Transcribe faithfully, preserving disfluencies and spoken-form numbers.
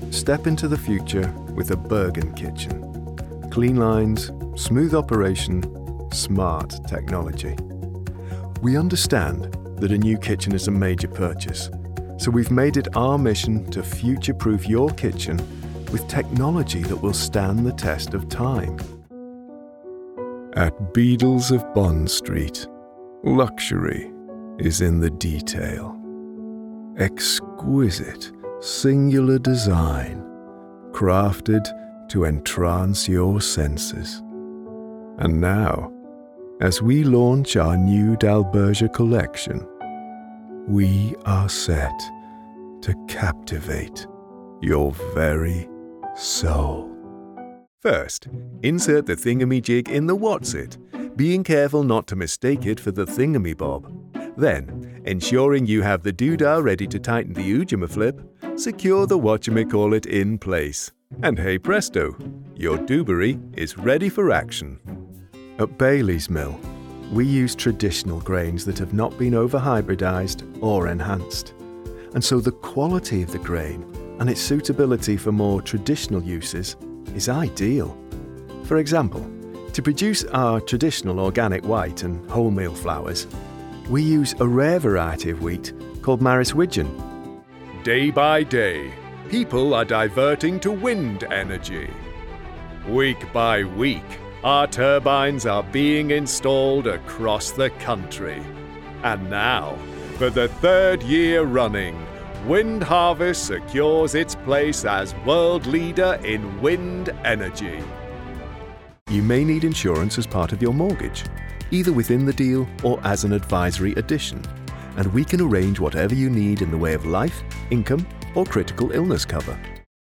Step into the future with a Bergen kitchen. Clean lines, smooth operation, smart technology. We understand that a new kitchen is a major purchase, so we've made it our mission to future-proof your kitchen with technology that will stand the test of time. At Beadles of Bond Street, luxury is in the detail. Exquisite, singular design, crafted to entrance your senses. And now, as we launch our new Dalbergia collection, we are set to captivate your very soul. First, insert the thingamajig in the what's-it, being careful not to mistake it for the thingamabob. Then, ensuring you have the doodah ready to tighten the ujimaflip, secure the whatchamacallit in place. And hey presto, your doobery is ready for action. At Bailey's Mill, we use traditional grains that have not been over-hybridized or enhanced. And so the quality of the grain and its suitability for more traditional uses is ideal. For example, to produce our traditional organic white and wholemeal flours, we use a rare variety of wheat called Maris Widgeon. Day by day, people are diverting to wind energy. Week by week, our turbines are being installed across the country. And now, for the third year running, Wind Harvest secures its place as world leader in wind energy. You may need insurance as part of your mortgage, either within the deal or as an advisory addition, and we can arrange whatever you need in the way of life, income, or critical illness cover.